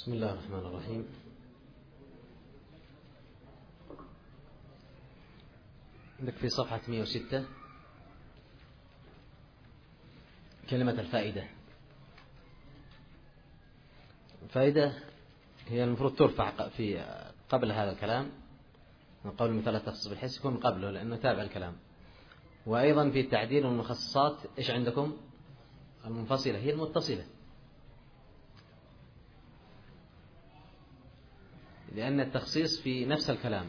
بسم الله الرحمن الرحيم. عندك في صفحة 106 كلمة الفائدة. الفائدة هي المفروض ترفع في قبل هذا الكلام، من قول المثال التخصيص بالحس يكون قبله لأنه تابع الكلام. وأيضا في التعديل والمخصصات إيش عندكم؟ المنفصلة هي المتصلة، لأن التخصيص في نفس الكلام.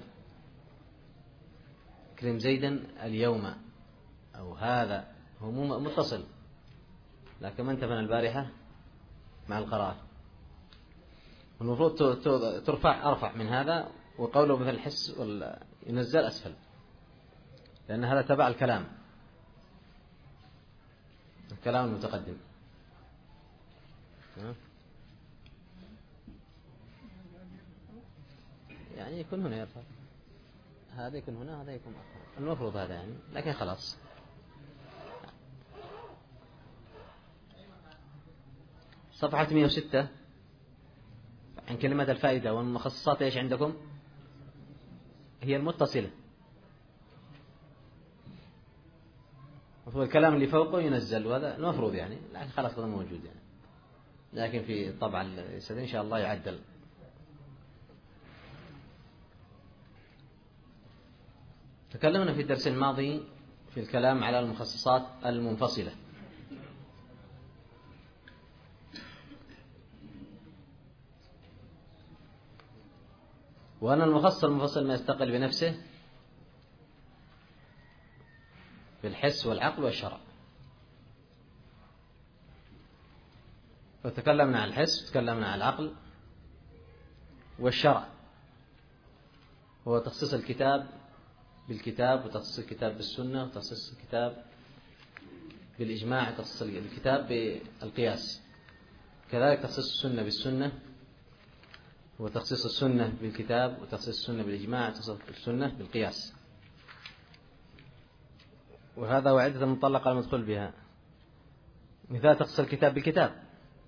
كريم زيدا اليوم أو هذا هو متصل، لكن ما انتبه البارحة مع القراءة. المفروض أرفع من هذا، وقوله مثل الحس ينزل أسفل، لأن هذا تبع الكلام المتقدم. يعني يكون هنا يرفع، هذا يكون هنا، هذا يكون أخر، المفروض هذا يعني، لكن خلاص. صفحة 106 عن كلمة الفائدة والمخصصات إيش عندكم؟ هي المتصلة. المفروض الكلام اللي فوقه ينزل، وهذا المفروض يعني، لكن خلاص هذا موجود يعني، لكن في طبع السد إن شاء الله يعدل. تكلمنا في الدرس الماضي في الكلام على المخصصات المنفصلة، وأن المخصص المنفصل ما يستقل بنفسه في الحس والعقل والشرع. فتكلمنا عن الحس وتكلمنا عن العقل والشرع، هو تخصيص الكتاب بالكتاب، وتخصيص الكتاب بالسنة، وتخصيص الكتاب بالإجماع، وتخصيص الكتاب بالقياس، كذلك تخصيص السنة بالسنة، وتخصيص السنة بالكتاب، وتخصيص السنة بالإجماع، وتخصيص السنة بالقياس. وهذا وعدة المطلقة المدخول بها. مثال تخصيص الكتاب بالكتاب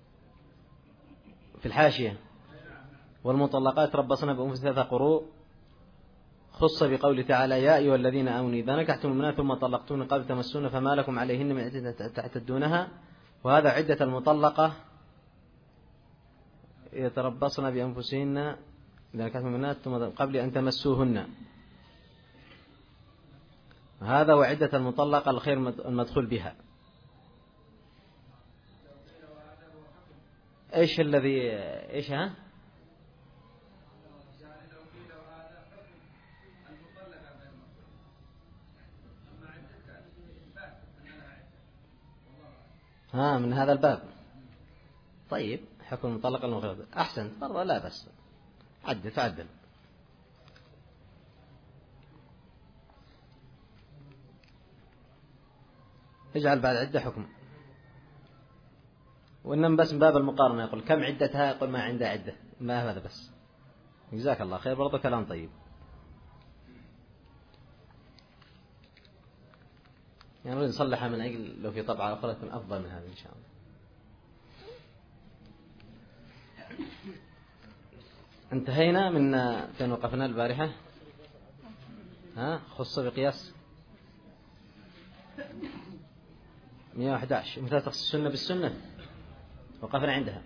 في الحاشية: والمطلقات ربصن بأنفسهن 3 قروء، خص بقول تعالى: يا أيها الذين آمنوا إذا نكحتم المؤمنات ثم طلقتون قبل تمسون فما لكم عليهن من عدة تعتدونها. وهذا عدة المطلقة يتربصن بأنفسهن إذا نكحتم المؤمنات ثم قبل أن تمسوهن. هذا وعدة المطلقة الخير المدخول بها. إيش الذي إيش ها؟ من هذا الباب. طيب، حكم المطلقة المغيرة أحسن برضه، لا بس تعدل. اجعل بعد عدة حكم، وإنما بس من باب المقارنة يقول كم عدتها، يقول ما عندها عدة، ما هذا بس. جزاك الله خير، برضه كلام طيب. يعني نريد نصلحها من أجل لو في طبعة أخرى تكون أفضل من هذا إن شاء الله. انتهينا من فين وقفنا البارحة؟ خص بقياس 111 مثال تخصيص السنة بالسنة، وقفنا عندها.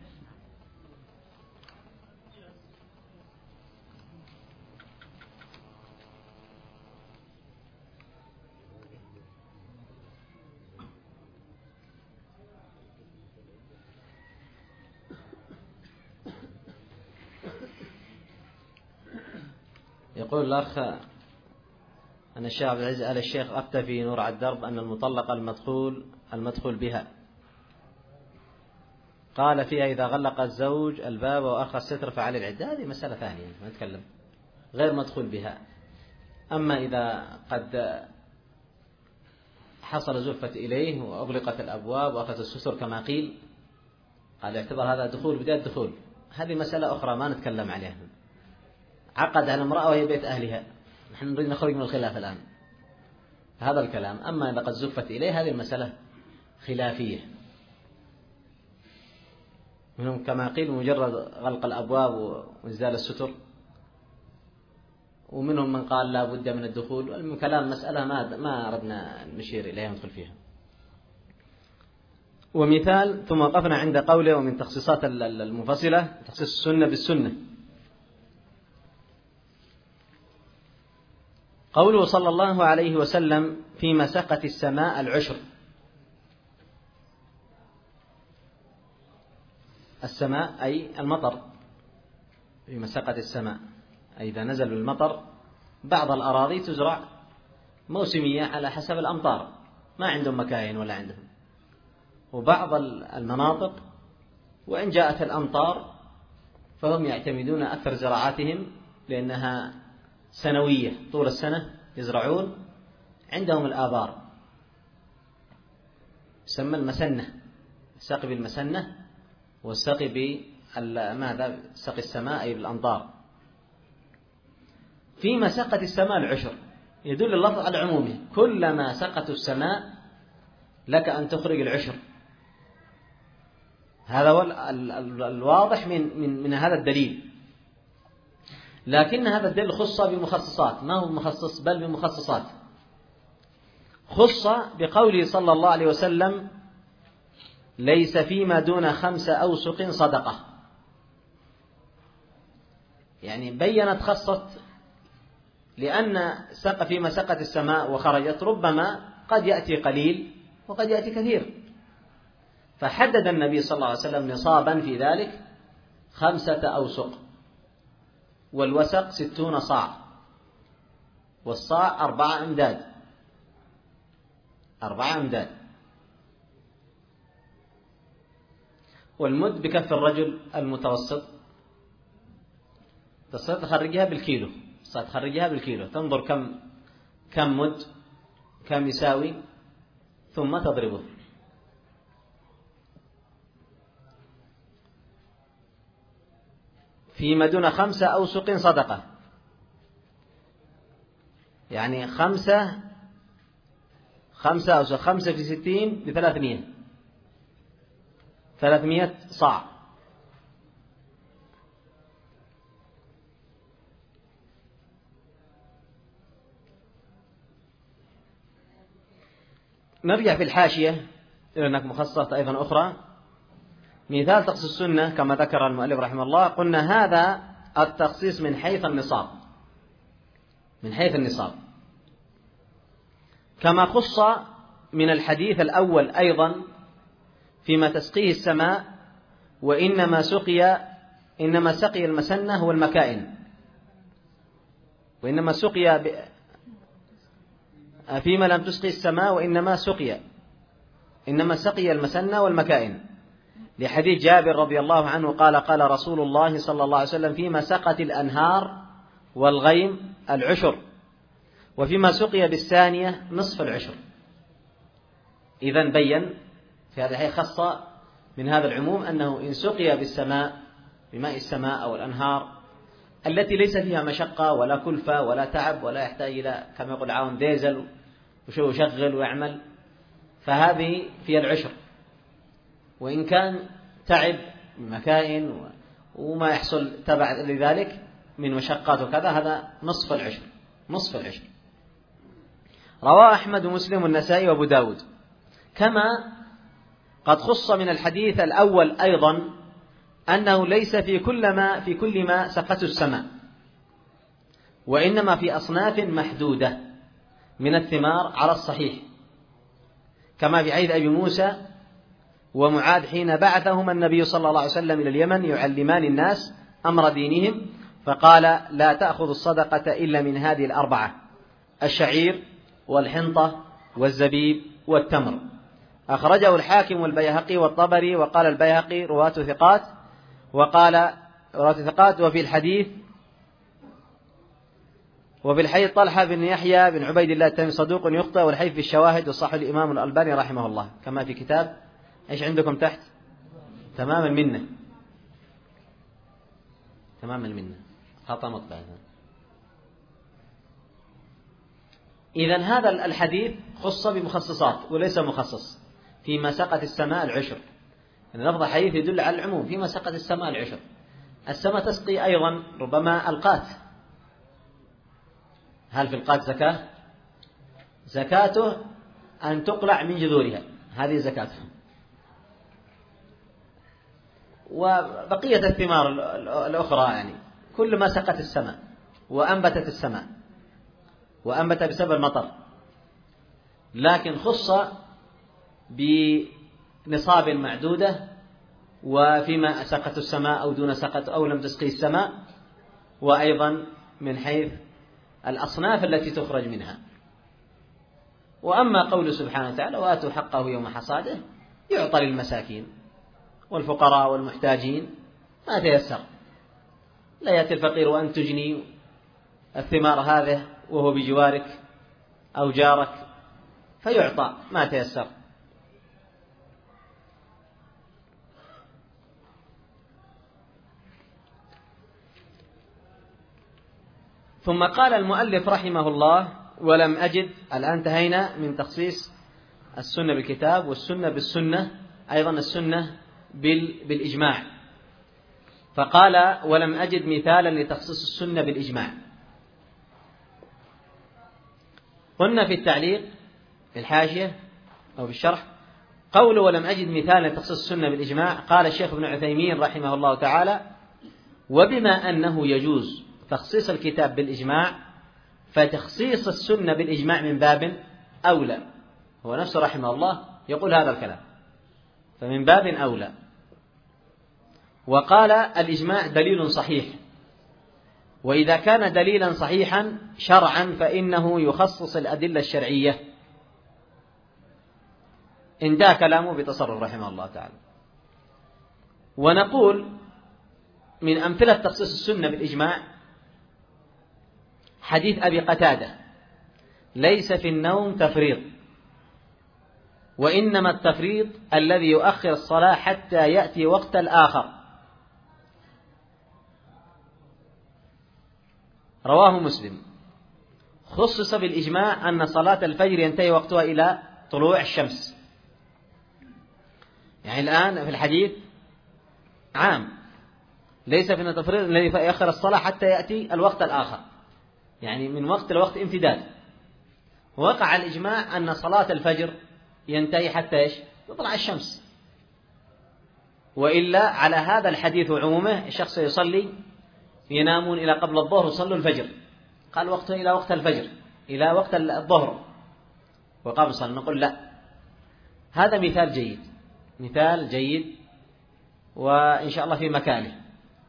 يقول الأخ أن الشيخ عبد العزيز آل الشيخ أفتى في نور على الدرب أن المطلقة المدخول بها، قال فيها إذا غلق الزوج الباب وأخذ الستر فعلى العدة. هذه مسألة ثانية ما نتكلم، غير مدخول بها. أما إذا قد حصل زفت إليه وأغلقت الأبواب وأخذ الستر كما قيل، قال يعتبر هذا دخول بداية دخول. هذه مسألة أخرى ما نتكلم عليها. عقد على امرأة وهي بيت أهلها، نحن نريد نخرج من الخلاف الآن، هذا الكلام. أما إذا قد زفت إليه هذه المسألة خلافية. منهم كما قيل مجرد غلق الأبواب وإنزال الستر، ومنهم من قال لا بد من الدخول. من كلام مسألة ما أردنا نشير إليها ندخل فيها. ومثال ثم وقفنا عند قوله ومن تخصيصات المفصلة تخصيص السنة بالسنة. قوله صلى الله عليه وسلم في مسقة السماء العشر. السماء أي المطر، في مسقة السماء أي إذا نزل المطر. بعض الأراضي تزرع موسمية على حسب الأمطار، ما عندهم مكاين ولا عندهم، وبعض المناطق وإن جاءت الأمطار فهم يعتمدون أكثر زراعاتهم لأنها سنوية طول السنة يزرعون. عندهم الآبار يسمى المسنة، السقي بالمسنة والسقي بماذا؟ سقي السماء أي بالأمطار. في مسقة السماء العشر يدل اللفظ على عمومه، كلما سقت السماء لك أن تخرج العشر. هذا هو الواضح من هذا الدليل. لكن هذا الدليل خص بمخصصات، ما هو مخصص بل بمخصصات. خص بقوله صلى الله عليه وسلم ليس فيما دون 5 أوسق صدقة، يعني بينت خصت، لأن سق فيما سقت السماء وخرجت ربما قد يأتي قليل وقد يأتي كثير، فحدد النبي صلى الله عليه وسلم نصابا في ذلك 5 أوسق، والوسق 60 صاع، والصاع 4 أمداد، 4 أمداد. والمد بكف الرجل المتوسط، تصير تخرجها بالكيلو، تخرجها بالكيلو، تنظر كم مد كم يساوي ثم تضربه. فيما دون 5 أوسق صدقة، يعني 5 أوسق، 5 في 60 ب300، 300 صاع. نرجع في الحاشية لأنك مخصصة أيضا أخرى. مثال تخصيص السنة كما ذكر المؤلف رحمه الله، قلنا هذا التخصيص من حيث النصاب، من حيث النصاب، كما خص من الحديث الأول أيضا فيما تسقيه السماء، وإنما سقي المسنة هو المكائن، وإنما سقي فيما لم تسقي السماء وإنما سقي المسنة والمكائن، لحديث جابر رضي الله عنه قال قال رسول الله صلى الله عليه وسلم فيما سقت الأنهار والغيم العشر، وفيما سقي بالثانية نصف العشر. إذن بين في هذا الحديث خاصة من هذا العموم أنه إن سقي بالسماء بماء السماء أو الأنهار التي ليس فيها مشقة ولا كلفة ولا تعب ولا يحتاج إلى كما يقول عاون ديزل وشو يشغل ويعمل، فهذه فيها العشر. وإن كان تعب من مكائن وما يحصل تبع لذلك من مشقات وكذا، هذا نصف العشر، نصف العشر. رواه أحمد ومسلم والنسائي وأبو داود. كما قد خص من الحديث الأول أيضا أنه ليس في كل ما سقته السماء، وإنما في أصناف محدودة من الثمار على الصحيح، كما في حديث أبي موسى ومعاذ حين بعثهما النبي صلى الله عليه وسلم إلى اليمن يعلمان الناس أمر دينهم، فقال لا تأخذ الصدقة إلا من هذه الأربعة: الشعير والحنطة والزبيب والتمر. أخرجه الحاكم والبيهقي والطبري، وقال البيهقي رواة ثقات، وقال رواة ثقات. وفي الحديث طلحة بن يحيى بن عبيد الله التميمي صدوق يخطئ، والحديث في الشواهد وصح الإمام الألباني رحمه الله، كما في كتاب إيش عندكم تحت؟ تمام المنة، تمام المنة، خطأ مطبع. إذن هذا الحديث خص بمخصصات وليس مخصص. فيما سقت السماء العشر، إن لفظ الحديث يدل على العموم. فيما سقت السماء العشر، السماء تسقي أيضا ربما القات. هل في القات زكاة؟ زكاته أن تقلع من جذورها، هذه زكاته. وبقية الثمار الأخرى يعني كل ما سقت السماء وأنبتت السماء وأنبت بسبب المطر، لكن خص بنصاب معدودة، وفيما سقت السماء أو دون سقت أو لم تسقي السماء، وأيضا من حيث الأصناف التي تخرج منها. وأما قول سبحانه وتعالى وآتوا حقه يوم حصاده، يعطى للمساكين والفقراء والمحتاجين ما تيسر. لا يأتي الفقير وأن تجني الثمار هذه وهو بجوارك أو جارك، فيعطى ما تيسر. ثم قال المؤلف رحمه الله: ولم أجد. الآن انتهينا من تخصيص السنة بالكتاب والسنة بالسنة، أيضا السنة بالإجماع. فقال: ولم أجد مثالا لتخصيص السنة بالإجماع. قلنا في التعليق في الحاشية أو بالشرح قوله ولم أجد مثالا لتخصيص السنة بالإجماع، قال الشيخ ابن عثيمين رحمه الله تعالى: وبما أنه يجوز تخصيص الكتاب بالإجماع، فتخصيص السنة بالإجماع من باب أولى. هو نفسه رحمه الله يقول هذا الكلام، فمن باب أولى. وقال: الإجماع دليل صحيح، وإذا كان دليلا صحيحا شرعا فإنه يخصص الأدلة الشرعية. انتهى كلامه بتصرف رحمه الله تعالى. ونقول من أمثلة تخصيص السنة بالإجماع حديث أبي قتادة: ليس في النوم تفريط، وإنما التفريط الذي يؤخر الصلاة حتى يأتي وقت الآخر. رواه مسلم. خصص بالإجماع أن صلاة الفجر ينتهي وقتها إلى طلوع الشمس. يعني الآن في الحديث عام، ليس في التفريط الذي يؤخر الصلاة حتى يأتي الوقت الآخر، يعني من وقت لوقت امتداد. وقع الإجماع أن صلاة الفجر ينتهي حتى تطلع الشمس، وإلا على هذا الحديث عمومه الشخص يصلي ينامون إلى قبل الظهر وصلوا الفجر، قال وقته إلى وقت الفجر إلى وقت الظهر وقام صلى. نقول لا، هذا مثال جيد، مثال جيد وإن شاء الله في مكانه.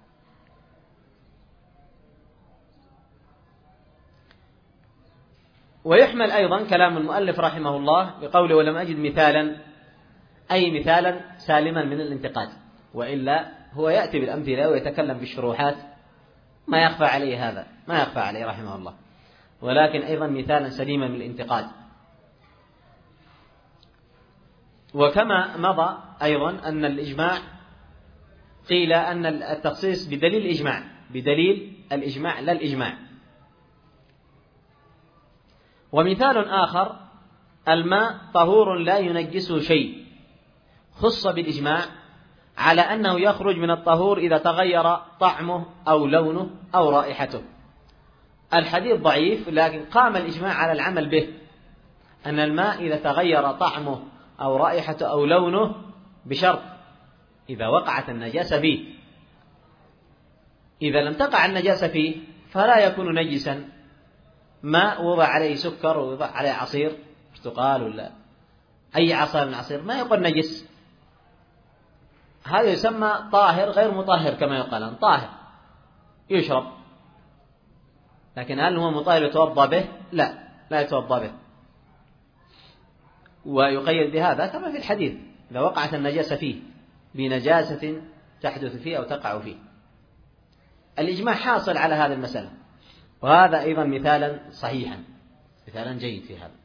ويحمل أيضا كلام المؤلف رحمه الله بقوله ولم أجد مثالا، أي مثالا سالما من الانتقاد، وإلا هو يأتي بالأمثلة ويتكلم بالشروحات، ما يخفى عليه هذا، ما يخفى عليه رحمه الله، ولكن أيضا مثالا سليما من الانتقاد. وكما مضى أيضا أن الإجماع قيل أن التخصيص بدليل الإجماع، بدليل الإجماع لا الإجماع. ومثال آخر: الماء طهور لا ينجسه شيء، خص بالإجماع على أنه يخرج من الطهور إذا تغير طعمه أو لونه أو رائحته. الحديث ضعيف، لكن قام الإجماع على العمل به، أن الماء إذا تغير طعمه أو رائحته أو لونه بشرط إذا وقعت النجاسة فيه. إذا لم تقع النجاسة فيه فلا يكون نجسا. ماء وضع عليه سكر ووضع عليه عصير برتقال ولا أي عصير من عصير ما يقول نجس، هذا يسمى طاهر غير مطهر كما يقال، طاهر يشرب، لكن هل هو مطهر يتوضأ به؟ لا، لا يتوضأ به. ويقيد بهذا كما في الحديث إذا وقعت النجاسة فيه بنجاسة تحدث فيه أو تقع فيه. الإجماع حاصل على هذه المسألة، وهذا أيضا مثالا صحيحا، مثالا جيد في هذا.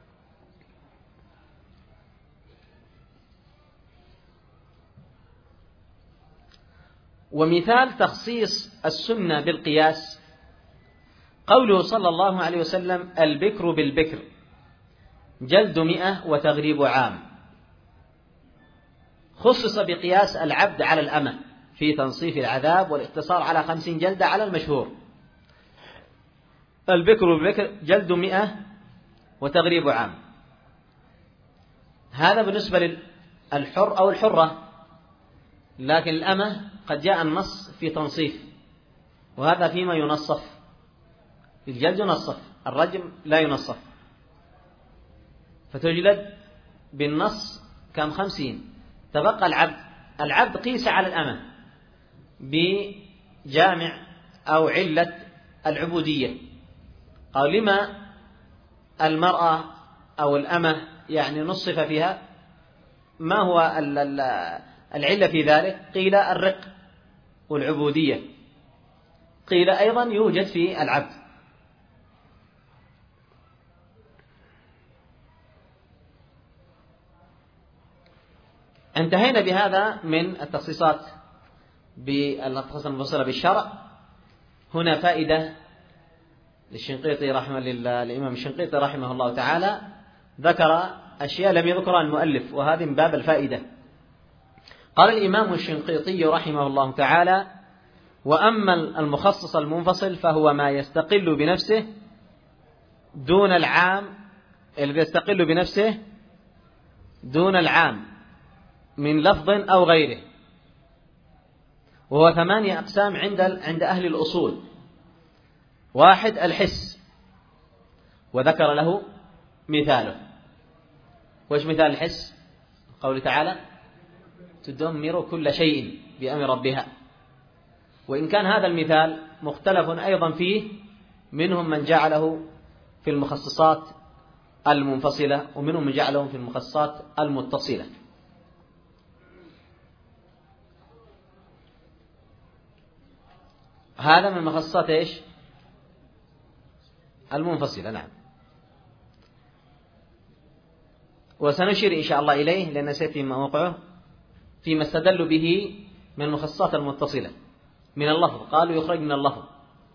ومثال تخصيص السنة بالقياس قوله صلى الله عليه وسلم: البكر بالبكر جلد 100 وتغريب عام. خصص بقياس العبد على الأمة في تنصيف العذاب والاقتصار على 50 جلدة على المشهور. البكر والبكر جلد 100 وتغريب عام. هذا بالنسبة للحر أو الحرة، لكن الأمة قد جاء النص في تنصيف، وهذا فيما ينصف. الجلد ينصف، الرجم لا ينصف، فتجلد بالنص كم 50. تبقى العبد قيس على الأمة بجامع أو علة العبودية. أو لما المرأة أو الأمة يعني نصف فيها، ما هو العلة في ذلك؟ قيل الرق والعبودية، قيل أيضا يوجد في العبد. انتهينا بهذا من التخصيصات بالتخصيصات المفصلة بالشرع. هنا فائدة للشنقيطي الإمام الشنقيطي رحمه الله تعالى، ذكر أشياء لم يذكرها المؤلف، وهذه من باب الفائدة. قال الإمام الشنقيطي رحمه الله تعالى: وأما المخصص المنفصل فهو ما يستقل بنفسه دون العام، الذي يستقل بنفسه دون العام من لفظ أو غيره، وهو 8 أقسام عند أهل الأصول. 1 الحس، وذكر له مثاله. وإيش مثال الحس؟ قوله تعالى: تدمر كل شيء بأمر ربها. وإن كان هذا المثال مختلف أيضا فيه، منهم من جعله في المخصصات المنفصلة، ومنهم من جعله في المخصصات المتصلة. هذا من مخصصات إيش؟ المنفصلة. نعم. وسنشير إن شاء الله إليه لأن سيأتي موقعه فيما استدل به من المخصصات المتصلة من اللفظ. قالوا يخرج من اللفظ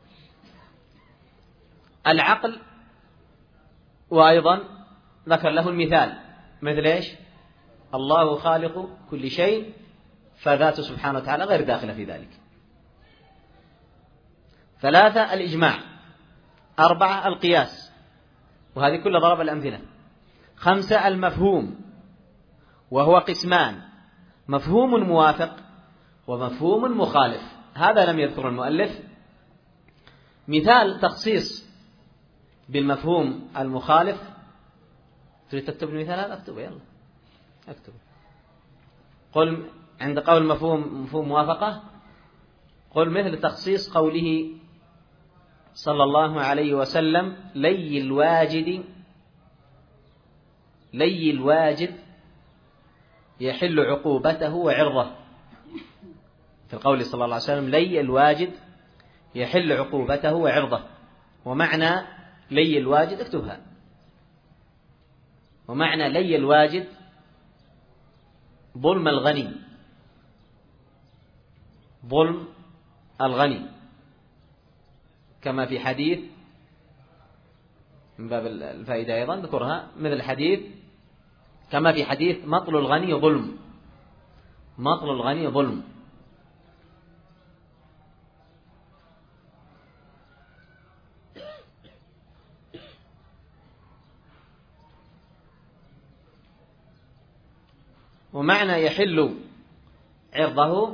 العقل، وأيضا ذكر له المثال مثل إيش؟ الله خالق كل شيء، فذاته سبحانه وتعالى غير داخلة في ذلك. 3 الإجماع. 4 القياس، وهذه كل ضرب الأمثلة. 5 المفهوم، وهو قسمان: مفهوم موافق ومفهوم مخالف. هذا لم يذكر المؤلف. مثال تخصيص بالمفهوم المخالف. تريد تكتب المثال هذا؟ اكتبه، يلا اكتبه. قل عند قول مفهوم موافقة، قل مثل تخصيص قوله صلى الله عليه وسلم: لي الواجد يحل عقوبته وعرضه. في القول صلى الله عليه وسلم: لي الواجد يحل عقوبته وعرضه. ومعنى لي الواجد، اكتبها، ومعنى لي الواجد ظلم الغني، كما في حديث من باب الفائدة أيضا ذكرها، مثل حديث كما في حديث مطل الغني ظلم. ومعنى يحل عرضه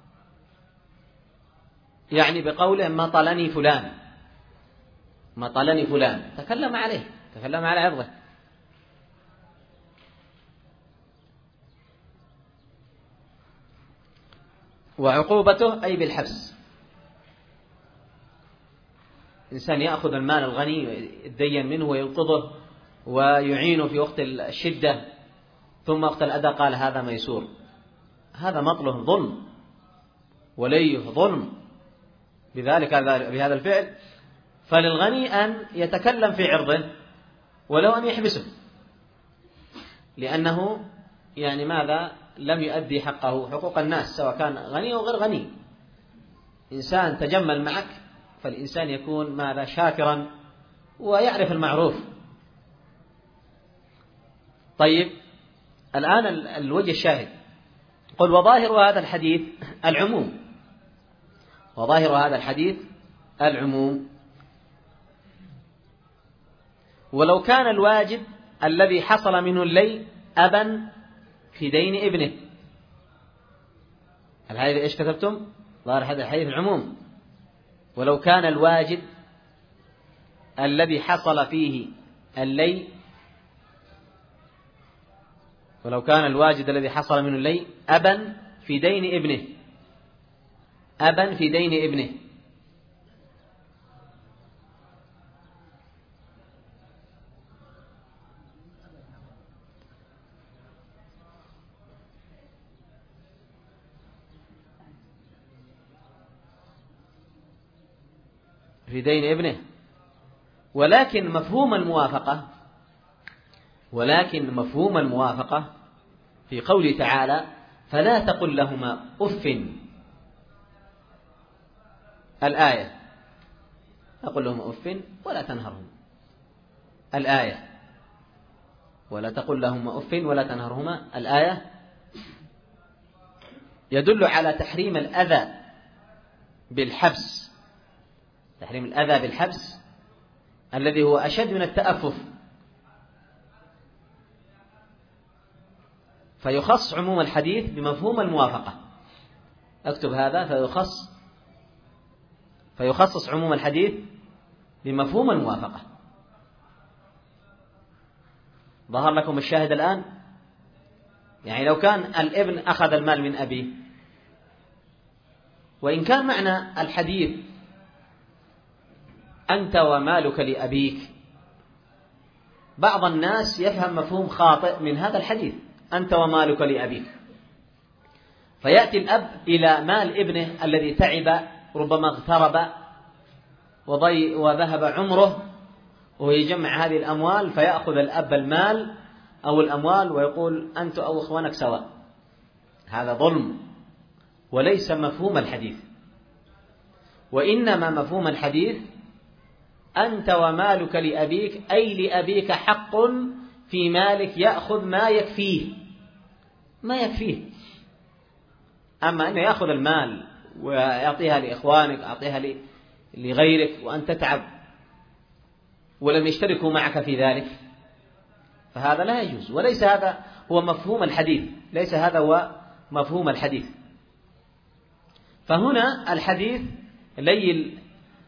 يعني بقوله: مطلني فلان، تكلم على عرضه. وعقوبته أي بالحبس. إنسان يأخذ المال الغني يتدين منه ويلقضه ويعينه في وقت الشدة، ثم وقت الأذى قال هذا ميسور، هذا مطله ظلم وليه ظلم بهذا الفعل. فللغني أن يتكلم في عرضه ولو أن يحبسه، لأنه يعني ماذا؟ لم يؤدي حقوق الناس، سواء كان غني أو غير غني. إنسان تجمل معك، فالإنسان يكون ماذا؟ شاكرا ويعرف المعروف. طيب، الآن الوجه الشاهد قل وظاهر هذا الحديث العموم، وظاهر هذا الحديث العموم. ولو كان الواجب الذي حصل منه الليل أبا في دين ابنه. الحديث إيش كتبتم؟ ظاهر هذا الحديث العموم. ولو كان الواجب الذي حصل فيه الليل، ولو كان الواجب الذي حصل منه الليل أبا في دين ابنه، أبا في دين ابنه. في دين ابنه، ولكن مفهوم الموافقة في قوله تعالى فلا تقل لهما أف، الآية تقل لهما أف ولا تنهرهما، الآية ولا تقل لهما أف ولا تنهرهما، الآية يدل على تحريم الأذى بالحبس، تحريم الأذى بالحبس الذي هو أشد من التأفف. فيخص عموم الحديث بمفهوم الموافقة. اكتب هذا، فيخصص عموم الحديث بمفهوم الموافقة. ظهر لكم الشاهد الآن؟ يعني لو كان الابن أخذ المال من أبيه، وإن كان معنى الحديث أنت ومالك لأبيك، بعض الناس يفهم مفهوم خاطئ من هذا الحديث أنت ومالك لأبيك، فيأتي الأب إلى مال ابنه الذي تعب ربما اغترب وذهب عمره ويجمع هذه الأموال، فيأخذ الأب المال أو الأموال ويقول أنت أو إخوانك سواء. هذا ظلم وليس مفهوم الحديث، وإنما مفهوم الحديث أنت ومالك لأبيك، أي لأبيك حق في مالك يأخذ ما يكفيه. أما أنه يأخذ المال ويعطيها لإخوانك، أعطيها لغيرك، وأن تتعب ولم يشتركوا معك في ذلك، فهذا لا يجوز، وليس هذا هو مفهوم الحديث، ليس هذا هو مفهوم الحديث. فهنا الحديث لي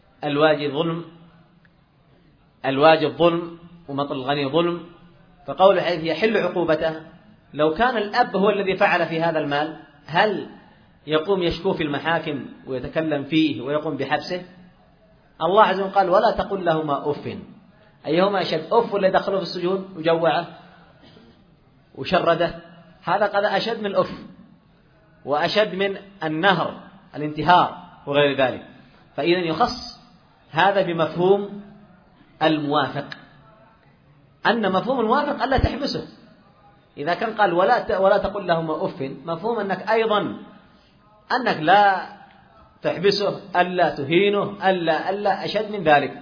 الواجب ظلم ومطل الغني ظلم، فقول الحديث يحل عقوبته. لو كان الأب هو الذي فعل في هذا المال، هل يقوم يشكو في المحاكم ويتكلم فيه ويقوم بحبسه؟ الله عز وجل قال ولا تقل لهما أف، أيهما أشد، أف اللي دخلوا في السجون وجوعه وشرده، هذا قد أشد من الأف وأشد من النهر الانتهار وغير ذلك. فإذا يخص هذا بمفهوم الموافق، أن مفهوم الموافق ألا تحبسه. إذا كان قال ولا تقل لهما أف، مفهوم أنك أيضا أنك لا تحبسه، ألا تهينه، ألا أشد من ذلك.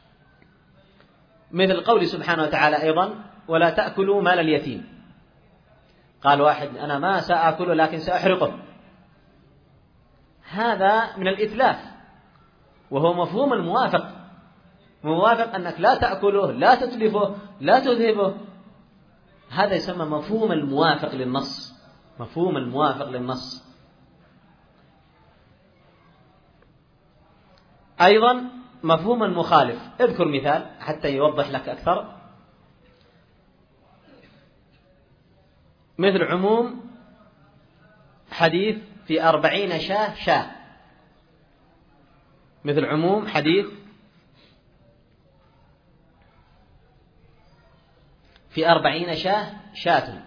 مثل قول سبحانه وتعالى أيضا ولا تأكلوا مال اليتيم، قال واحد أنا ما سأكله لكن سأحرقه، هذا من الإتلاف، وهو مفهوم الموافق، موافق أنك لا تأكله، لا تتلفه، لا تذهبه، هذا يسمى مفهوم الموافق للنص، مفهوم الموافق للنص. أيضا مفهوم المخالف، اذكر مثال حتى يوضح لك أكثر. مثل عموم حديث في 40 شاة، مثل عموم حديث في 40 شاة،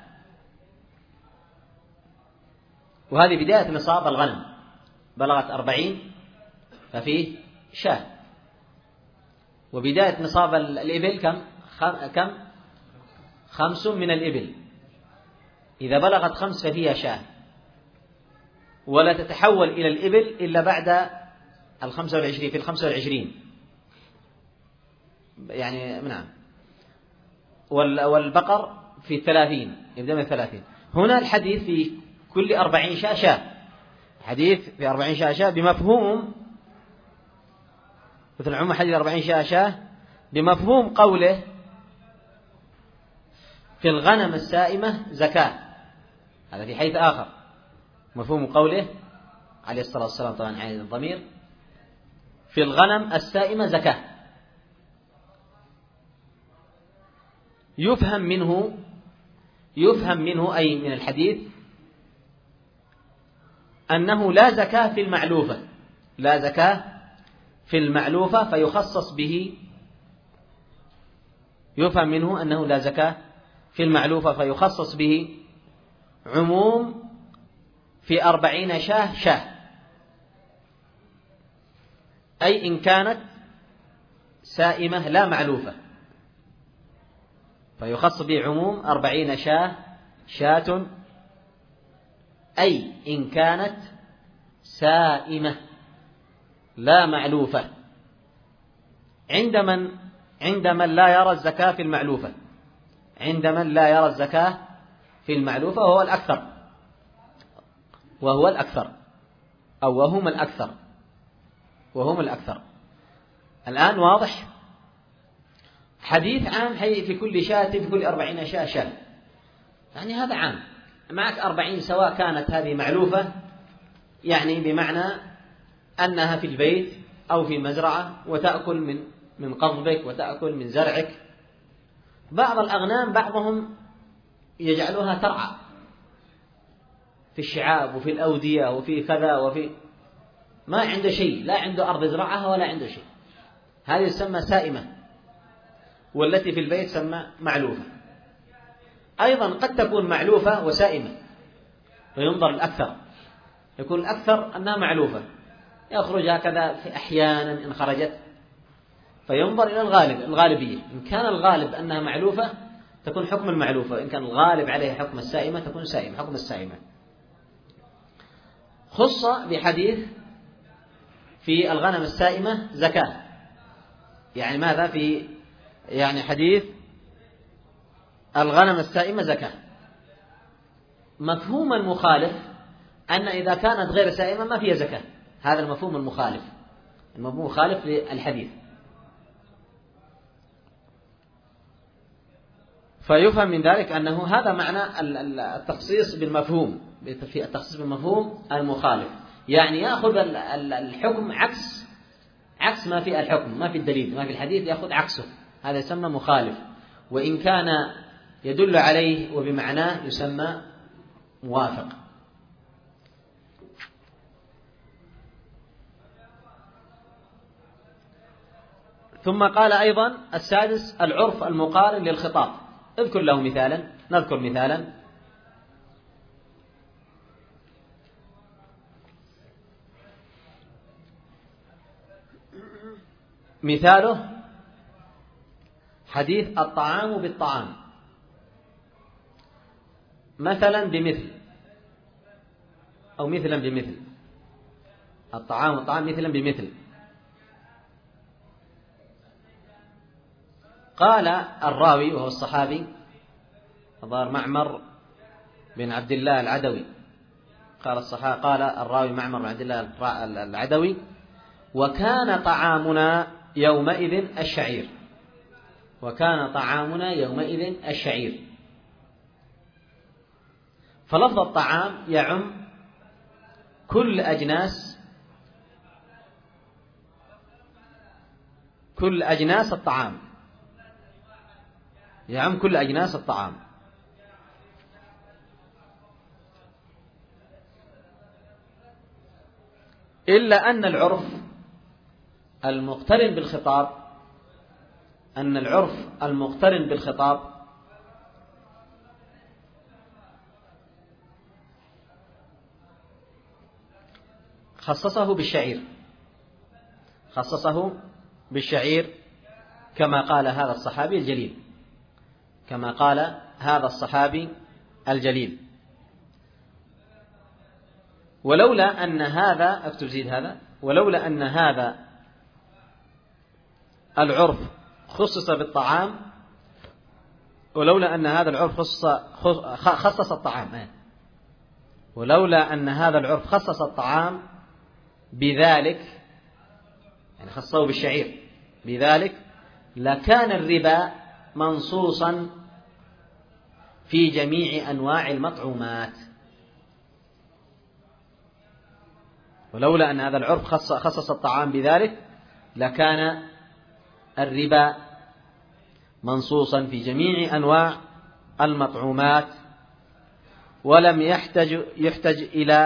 وهذه بداية نصاب الغنم، بلغت 40 ففيه شاة، وبداية نصاب الإبل كم 5 من الإبل، إذا بلغت 5 ففيها شاة، ولا تتحول إلى الإبل إلا بعد 25 في 25 يعني نعم، والبقر في 30 يبدأ من 30. هنا الحديث في كل 40 شاة شاة، حديث في 40 شاة شاة بمفهوم مثل عموم حديث 40 شاة شاة بمفهوم قوله في الغنم السائمة زكاة، هذا في حيث آخر. مفهوم قوله عليه الصلاة والسلام طبعا عن الضمير في الغنم السائمة زكاة، يفهم منه أي من الحديث أنه لا زكاة في المعلوفة، لا زكاة في المعلوفة فيخصص به، يفهم منه أنه لا زكاة في المعلوفة فيخصص به عموم في 40 شاة شاة، أي إن كانت سائمة لا معلوفة فيخص به عموم 40 شاة شاة، أي إن كانت سائمة لا معلوفة، عند من لا يرى الزكاة في المعلوفة، عند من لا يرى الزكاة في المعلوفة وهو الأكثر، وهو الأكثر أو وهم الأكثر. الآن واضح؟ حديث عام في كل شاة في كل 40 شاة شاة، يعني هذا عام، معك 40 سواء كانت هذه معلوفة يعني بمعنى أنها في البيت أو في مزرعة وتأكل من قضبك وتأكل من زرعك. بعض الأغنام بعضهم يجعلها ترعى في الشعاب وفي الأودية وفي كذا وفي ما عنده شيء، لا عنده أرض يزرعها ولا عنده شيء، هذه يسمى سائمة، والتي في البيت تسمى معلوفة. أيضا قد تكون معلوفة وسائمة وينظر الأكثر، يكون الأكثر أنها معلوفة يخرج هكذا في أحيانا إن خرجت، فينظر إلى الغالبية، إن كان الغالب أنها معلوفة تكون حكم المعلوفة، إن كان الغالب عليها حكم السائمة تكون سائمة حكم السائمة. خص بحديث في الغنم السائمة زكاة، يعني ماذا في يعني حديث الغنم السائمة زكاة، مفهوم المخالف أن إذا كانت غير سائمة ما فيها زكاة، هذا المفهوم المخالف، المفهوم المخالف للحديث. فيفهم من ذلك أنه هذا معنى التخصيص بالمفهوم، في التخصيص بالمفهوم المخالف، يعني يأخذ الحكم عكس ما في الحكم، ما في الدليل، ما في الحديث يأخذ عكسه، هذا يسمى مخالف، وإن كان يدل عليه وبمعناه يسمى موافق. ثم قال أيضا السادس العرف المقارن للخطاب، اذكر له مثالا، نذكر مثالا. مثاله حديث الطعام بالطعام، مثلا بمثل أو مثلا بمثل، الطعام والطعام مثلا بمثل. قال الراوي وهو الصحابي الظاهر معمر بن عبد الله العدوي، قال الراوي معمر بن عبد الله العدوي: وكان طعامنا يومئذ الشعير، وكان طعامنا يومئذ الشعير. فلفظ الطعام يعم كل أجناس الطعام، يعم كل أجناس الطعام، إلا أن العرف المقترن بالخطاب خصصه بالشعير كما قال هذا الصحابي الجليل. ولولا أن هذا ولولا أن هذا العرف خصص بالطعام، ولولا أن هذا العرف خصص الطعام، ولولا أن هذا العرف خصص الطعام بذلك، يعني خصه بالشعير بذلك، لكان الربا منصوصا في جميع أنواع المطعومات. ولولا أن هذا العرف خصص الطعام بذلك لكان الربا منصوصا في جميع أنواع المطعومات، ولم يحتج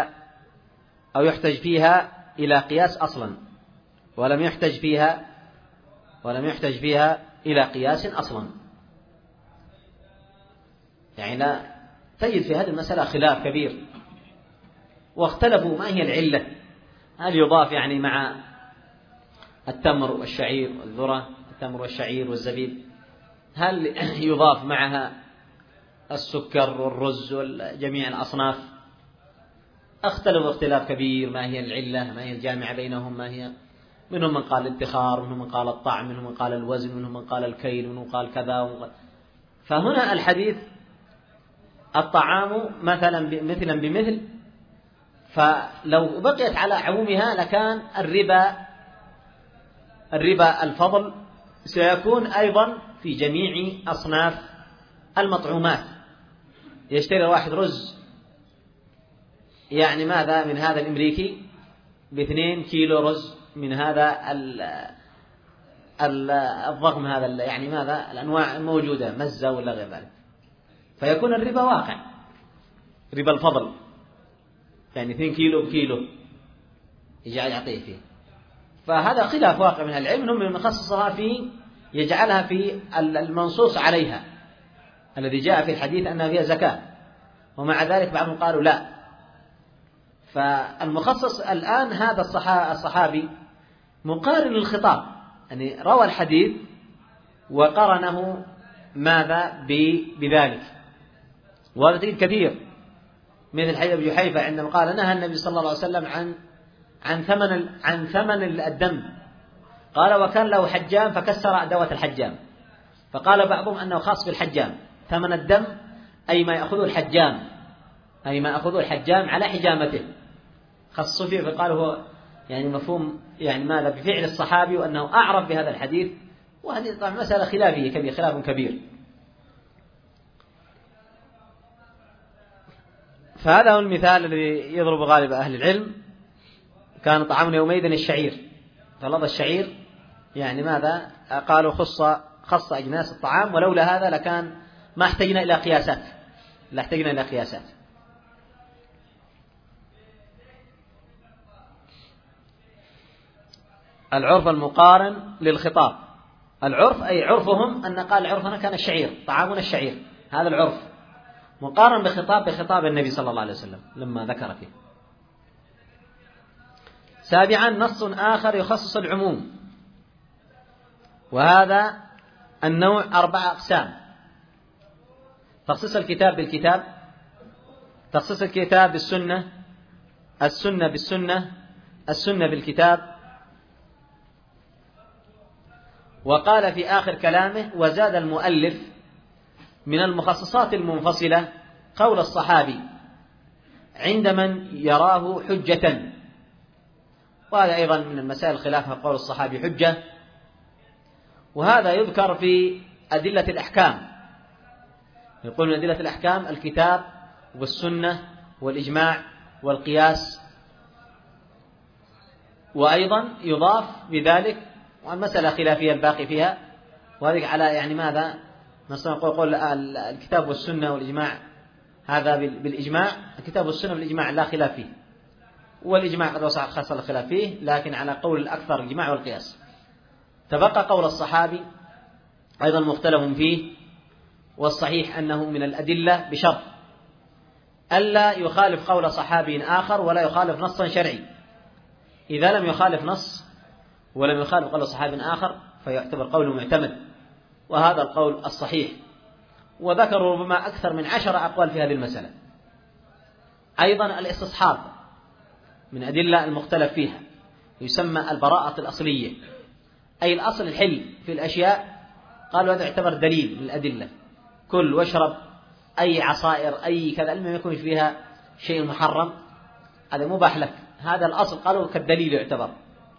فيها إلى قياس أصلا، ولم يحتج فيها إلى قياس أصلا. يعني لا تجد في هذه المسألة خلاف كبير، واختلفوا ما هي العلة، هل يضاف يعني مع التمر والشعير والذرة، التمر والشعير والزبيب، هل يضاف معها السكر والرز وجميع الأصناف؟ اختلفوا اختلاف كبير، ما هي العلة، ما هي الجامعة بينهم، ما هي، منهم من قال الادخار، منهم من قال الطعم، منهم من قال الوزن، منهم من قال الكيل، منهم قال كذا. فهنا الحديث الطعام مثلا بمثل، فلو بقيت على عمومها لكان الربا الفضل سيكون أيضا في جميع أصناف المطعومات. يشتري واحد رز يعني ماذا من هذا الأمريكي ب2 كيلو رز من هذا الضخم، هذا يعني ماذا الأنواع الموجودة مزة ولا غير ذلك، فيكون الربا واقع، ربا الفضل، يعني 2 كيلو بكيلو يعطيه فيه. فهذا خلاف واقع من العلم، هم من يخصصها في يجعلها في المنصوص عليها الذي جاء في الحديث أنها فيها زكاة، ومع ذلك بعضهم قالوا لا. فالمخصص الآن هذا الصحابي مقارن للخطاب، يعني روى الحديث وقرنه ماذا بذلك. وهذا تجد كثير، مثل حديث أبي جحيفة عندما قال نهى النبي صلى الله عليه وسلم عن ثمن الدم، قال وكان له حجام فكسر أدوات الحجام، فقال بعضهم أنه خاص بالحجام، ثمن الدم أي ما يأخذه الحجام على حجامته، خصوا فيه، فقال هو يعني مفهوم يعني ماذا بفعل الصحابي، وأنه أعرف بهذا الحديث. وهذه طبعا مسألة خلافية كبير، خلاف كبير. فهذا هو المثال الذي يضرب غالب أهل العلم. كان طعامنا يومئذ الشعير، فلفظ الشعير يعني ماذا قالوا خص أجناس الطعام، ولولا هذا لكان ما احتجنا إلى قياسات. العرف المقارن للخطاب، العرف أي عرفهم أن قال عرفنا كان الشعير، طعامنا الشعير، هذا العرف مقارن بخطاب النبي صلى الله عليه وسلم لما ذكر فيه. سابعا نص آخر يخصص العموم، وهذا النوع 4 أقسام: تخصيص الكتاب بالكتاب، تخصيص الكتاب بالسنة، السنة بالسنة، السنة بالكتاب. وقال في آخر كلامه: وزاد المؤلف من المخصصات المنفصلة قول الصحابي عند من يراه حجة. وهذا أيضا من المسائل خلافها قول الصحابي حجة، وهذا يذكر في أدلة الأحكام. يقول من أدلة الأحكام الكتاب والسنة والإجماع والقياس، وأيضا يضاف بذلك، والمسألة خلافية الباقي فيها، وهذه على يعني ماذا نقول الكتاب والسنة والإجماع، هذا بالإجماع، الكتاب والسنة بالإجماع لا خلاف فيه، والإجماع قد وسع خاصة الخلاف فيه، لكن على قول الأكثر الإجماع والقياس. تبقى قول الصحابي أيضا مختلف فيه، والصحيح أنه من الأدلة بشرط ألا يخالف قول صحابي آخر ولا يخالف نصا شرعي. إذا لم يخالف نص ولم يخالف قول صحابي آخر فيعتبر قوله معتمد، وهذا القول الصحيح. وذكروا ربما أكثر من 10 أقوال في هذه المسألة. أيضا الاستصحاب من أدلة المختلف فيها، يسمى البراءة الأصلية، أي الأصل الحل في الأشياء، قالوا هذا يعتبر دليل من الأدلة. كل واشرب أي عصائر أي كذا لم يكن شيء محرم هذا مباح لك، هذا الأصل قالوا كالدليل يعتبر.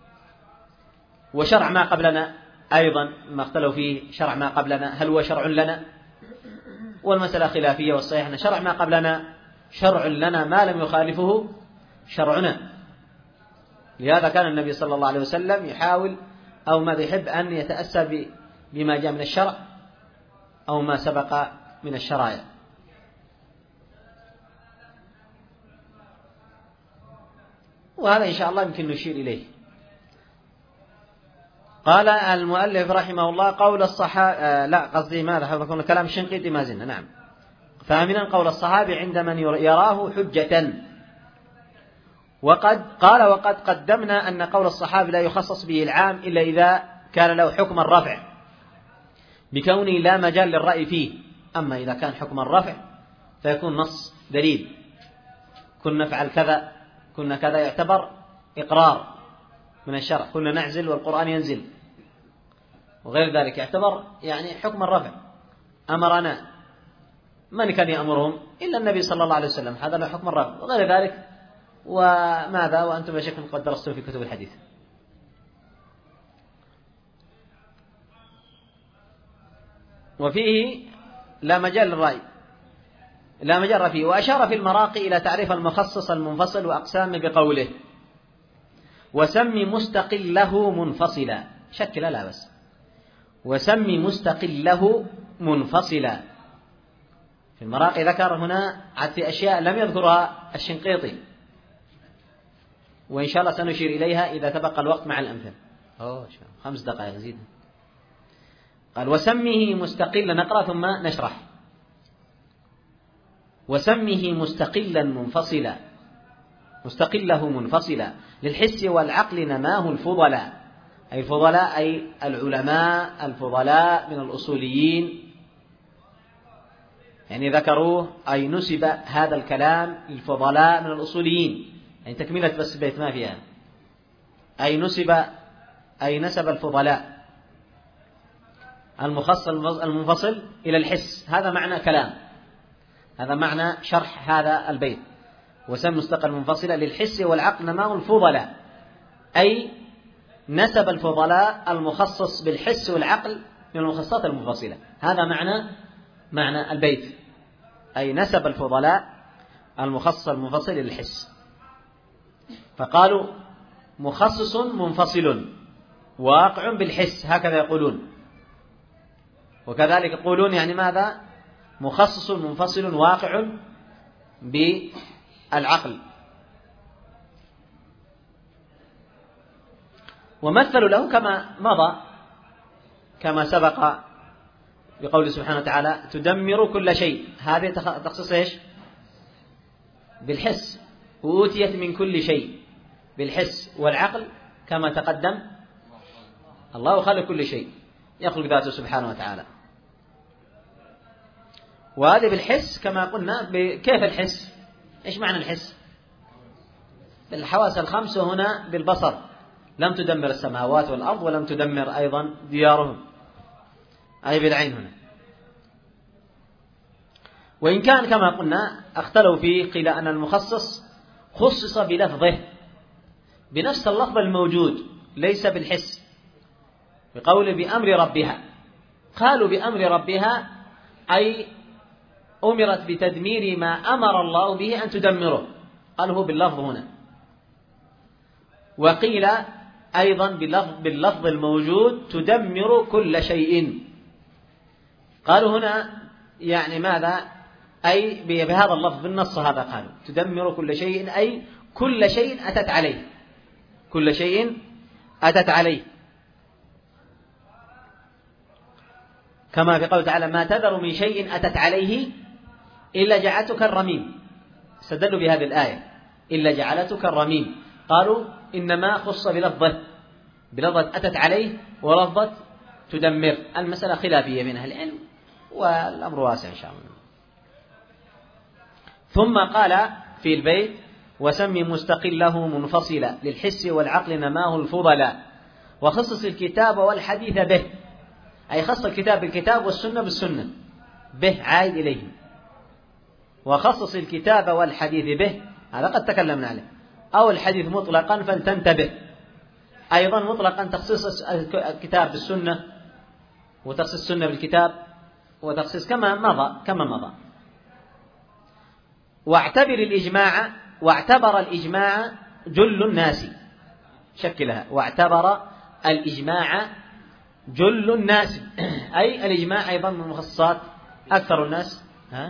وشرع ما قبلنا أيضا ما اختلوا فيه، شرع ما قبلنا هل هو شرع لنا؟ والمسألة خلافية، والصحيح أن شرع ما قبلنا شرع لنا ما لم يخالفه شرعنا. لهذا كان النبي صلى الله عليه وسلم يحاول أو ما يحب أن يتأسى بما جاء من الشرع أو ما سبق من الشرائع. وهذا إن شاء الله يمكن نشير إليه. قال المؤلف رحمه الله قول الصحابة لا قصدي ماذا حفظكم كلام الشنقيطي ما زلنا. نعم. فامنا قول الصحابي عند من يراه حجة. وقد قدمنا أن قول الصحابي لا يخصص به العام إلا إذا كان له حكم الرفع بكونه لا مجال للرأي فيه. أما إذا كان حكم الرفع فيكون نص دليل، كنا نفعل كذا كنا كذا، يعتبر إقرار من الشرع، كنا نعزل والقرآن ينزل وغير ذلك، يعتبر يعني حكم الرفع. أمرنا، من كان يأمرهم إلا النبي صلى الله عليه وسلم، هذا له حكم الرفع وغير ذلك. وماذا وأنتم بشكل قد درستم في كتب الحديث. وفيه لا مجال للرأي، لا مجال فيه. وأشار في المراقي إلى تعريف المخصص المنفصل وأقسامه بقوله وسمي مستقله منفصلا، شكل لا بس، وسمي مستقله منفصلا. في المراقي ذكر هنا عدة أشياء لم يذكرها الشنقيطي، وإن شاء الله سنشير إليها إذا تبقى الوقت مع الأمثل. 5 دقائق زيد. قال وسميه مستقلا، نقرأ ثم نشرح. وسميه مستقلا منفصلا، مستقله منفصلا للحس والعقل نماه الفضلاء، أي الفضلاء أي العلماء الفضلاء من الأصوليين، يعني ذكروه أي نسب هذا الكلام للفضلاء من الأصوليين، يعني تكملة بس بيت ما فيها، أي نسب الفضلاء المخصص المنفصل إلى الحس. هذا معنى كلام، هذا معنى شرح هذا البيت. وسم مستقل منفصلا للحس والعقل نماه الفضلاء، أي نسب الفضلاء المخصص بالحس والعقل من المخصصات المنفصلة. هذا معنى البيت، أي نسب الفضلاء المخصص المنفصل للحس. فقالوا مخصص منفصل واقع بالحس، هكذا يقولون. وكذلك يقولون يعني ماذا؟ مخصص منفصل واقع بالعقل. ومثلوا له كما مضى، كما سبق بقوله سبحانه وتعالى تدمر كل شيء، هذه تخصص ايش؟ بالحس. وأوتيت من كل شيء بالحس والعقل كما تقدم. الله خلق كل شيء، يخلق ذاته سبحانه وتعالى. وهذه بالحس كما قلنا. كيف الحس؟ ايش معنى الحس؟ بالحواس الخمس، وهنا بالبصر. لم تدمر السماوات والأرض ولم تدمر أيضا ديارهم، أي بالعين هنا. وإن كان كما قلنا اختلوا فيه، قيل أن المخصص خصص بلفظه بنفس اللفظ الموجود ليس بالحس، بقول بأمر ربها. قالوا بأمر ربها أي أمرت بتدمير ما أمر الله به أن تدمره، قالوا هو باللفظ هنا. وقيل أيضا باللفظ الموجود تدمر كل شيء. قالوا هنا يعني ماذا؟ أي بهذا اللفظ بالنص هذا، قالوا تدمر كل شيء أي كل شيء أتت عليه، كل شيء أتت عليه، كما في قوله تعالى ما تذر من شيء أتت عليه إلا جعلته كالرميم. استدلوا بهذه الآية إلا جعلته كالرميم. قالوا إنما خص بلفظة أتت عليه ولفظة تدمر. المسألة خلافية بين أهل العلم والأمر واسع إن شاء الله. ثم قال في البيت وسمي مستقله منفصلا للحس والعقل نماه الفضلاء وخصص الكتاب والحديث به، أي خص الكتاب بالكتاب والسنة بالسنة، به عائد إليه. وخصص الكتاب والحديث به، هذا قد تكلمنا عليه، أو الحديث مطلقا فلتنتبه. أيضا مطلقا تخصيص الكتاب بالسنة، وتخصيص السنة بالكتاب، وتخصيص كما مضى. واعتبر الإجماع جل الناس، شكلها واعتبر الإجماع جل الناس، أي الإجماع أيضا من المخصصات أكثر الناس.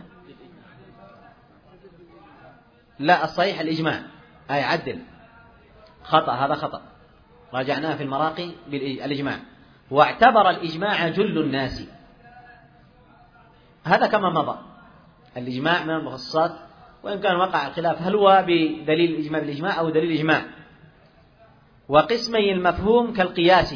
لا، الصحيح الإجماع، أي عدل، خطأ، هذا خطأ، راجعناه في المراقي بالإجماع. واعتبر الإجماع جل الناس، هذا كما مضى. الإجماع من المخصصات، وإن كان وقع الخلاف هل هو بدليل الإجماع بالإجماع أو دليل الإجماع. وقسمي المفهوم كالقياس،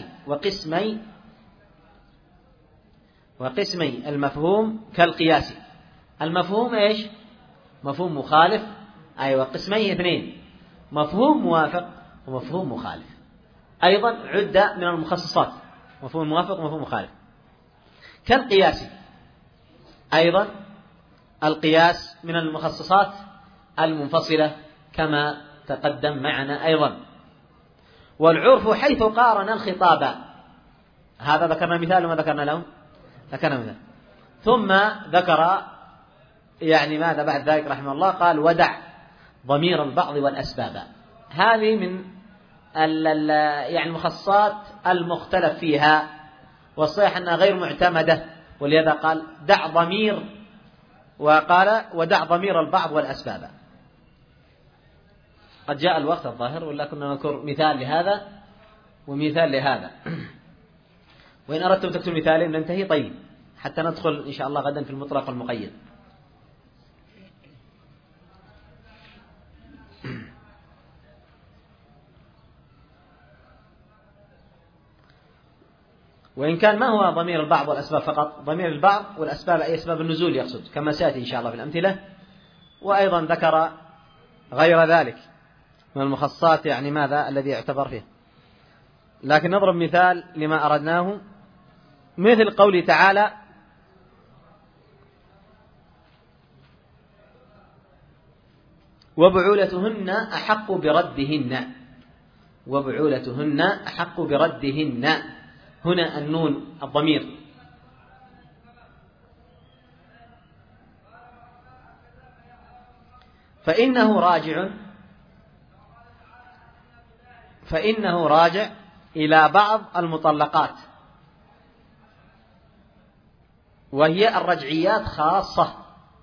وقسمي المفهوم كالقياس. المفهوم إيش؟ مفهوم مخالف، أي وقسمي اثنين، مفهوم موافق ومفهوم مخالف. أيضا عد من المخصصات مفهوم موافق ومفهوم مخالف. كالقياس، أيضا القياس من المخصصات المنفصلة كما تقدم معنا أيضا. والعرف حيث قارن الخطاب، هذا ذكرنا مثال وما ذكرنا له، ذكرنا مثال. ثم ذكر يعني ماذا بعد ذلك رحمه الله؟ قال ودع ضمير البعض والأسباب. هذه من يعني المخصصات المختلف فيها، والصحيح أنها غير معتمدة، ولهذا قال دع ضمير، وقال ودع ضمير البعض والأسباب. قد جاء الوقت الظاهر، ولا كنا نذكر مثال لهذا ومثال لهذا. وإن أردتم تكتبوا مثالين ننتهي، طيب، حتى ندخل إن شاء الله غدا في المطلق والمقيد. وإن كان ما هو ضمير البعض والأسباب فقط، ضمير البعض والأسباب أي أسباب النزول يقصد، كما سيأتي إن شاء الله في الأمثلة. وأيضا ذكر غير ذلك من المخصصات، يعني ماذا الذي يعتبر فيه. لكن نضرب مثال لما أردناه، مثل قوله تعالى وبعولتهن أحق بردهن، وبعولتهن أحق بردهن. هنا النون الضمير فإنه راجع إلى بعض المطلقات، وهي الرجعيات خاصة،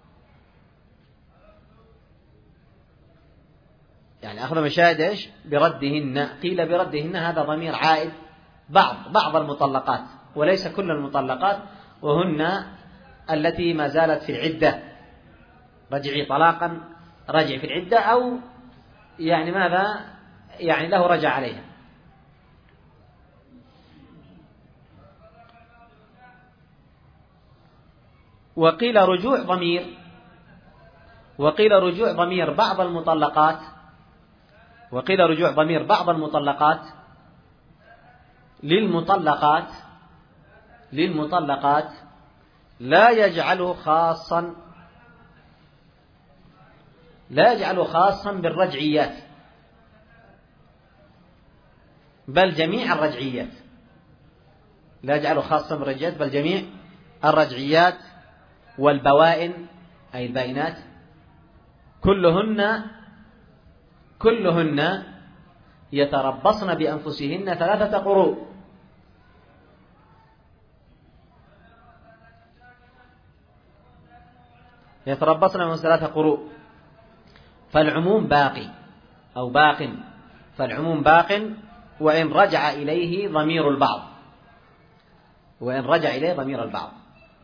يعني أخذ مشاهد إيش؟ بردهن. قيل بردهن هذا ضمير عائد بعض المطلقات، وليس كل المطلقات، وهن التي ما زالت في العدة، رجعي طلاقا، رجع في العدة، أو يعني ماذا، يعني له رجع عليها. وقيل رجوع ضمير بعض المطلقات، للمطلقات لا يجعله خاصا بالرجعيات، بل جميع الرجعيات، لا يجعله خاصا بالرجعيات بل جميع الرجعيات. والبوائن أي البائنات كلهن يتربصن بأنفسهن 3 قروء. يتربصن بأنفسهن 3 قروء، فالعموم باق، وإن رجع إليه ضمير البعض.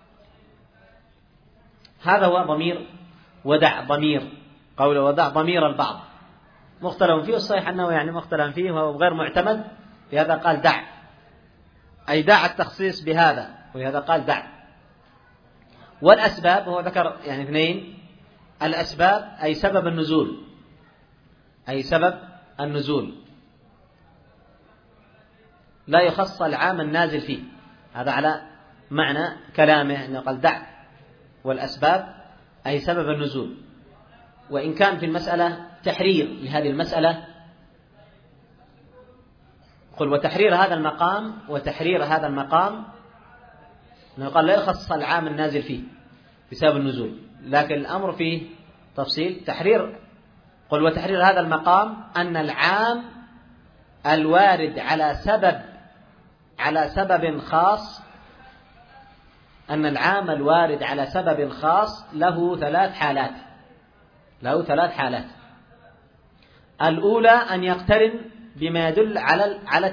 هذا هو ضمير ودع ضمير، قوله ودع ضمير البعض مختلف فيه، الصحيح أنه يعني مختلف فيه وهو غير معتمد، لهذا قال دع، أي دع التخصيص بهذا، ولهذا قال دع. والأسباب هو ذكر يعني 2، الأسباب أي سبب النزول، لا يخص العام النازل فيه، هذا على معنى كلامه أنه قال دع. والأسباب أي سبب النزول. وإن كان في المسألة تحرير لهذه المسألة، قل وتحرير هذا المقام يقال لا يخص العام النازل فيه بسبب النزول، لكن الأمر فيه تفصيل. قل وتحرير هذا المقام أن العام الوارد على سبب خاص، أن العام الوارد على سبب خاص له ثلاث حالات. الأولى أن يقترن بما يدل على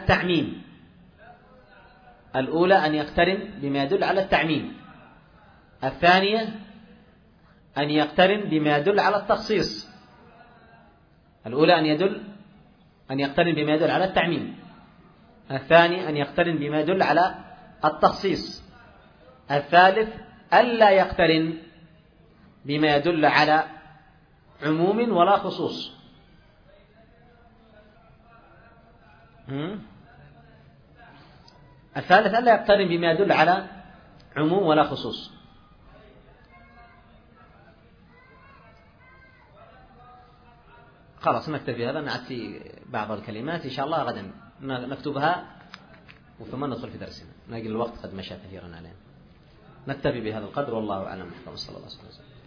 التعميم. الثانية أن يقترن بما يدل على التخصيص. الأولى أن يقترن بما يدل على التعميم. الثاني أن يقترن بما يدل على التخصيص. الثالث ألا يقترن بما يدل على عموم ولا خصوص. الثالث ألا يقترن بما يدل على عموم ولا خصوص. خلاص نكتفي هذا، نأتي بعض الكلمات إن شاء الله غدا نكتبها وثم ندخل في درسنا، نلاقي الوقت قد مشى كثيرا علينا. نكتفي بهذا القدر والله أعلم. صلى الله عليه وسلم.